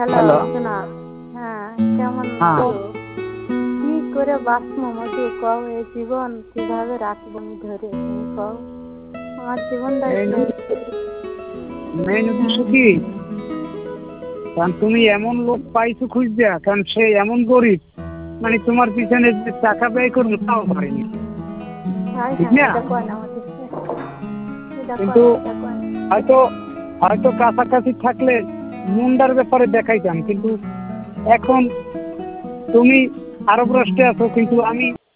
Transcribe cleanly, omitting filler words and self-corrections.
Hello, hello. শোনা। হ্যাঁ, কেমন হ্যাঁ। আছো? কি করে বাঁচবো মধু কও, এই জীবন কিভাবে রাখবো আমি ধরে, তুমি কও। আমার জীবনটাই মেইন শেষ। উদ্দেশ্য হ্যাঁ, কি? কারণ তুমি এমন লোক পাইছো খুঁজতে, কারণ সে এমন গরিব, মানে তোমার পিছনে যে টাকা ব্যয় করবো তাও পারেনি, হ্যাঁ ঠিক হ্যাঁ, না? এটা কয় না আমাদের, এটা কয় কিন্তু না, এটা কয় না। হয়তো হয়তো কাছাকাছি থাকলে মুন্ডার ব্যাপারে দেখাইতাম, কিন্তু এখন তুমি আরব রাষ্ট্রে আছো, কিন্তু আমি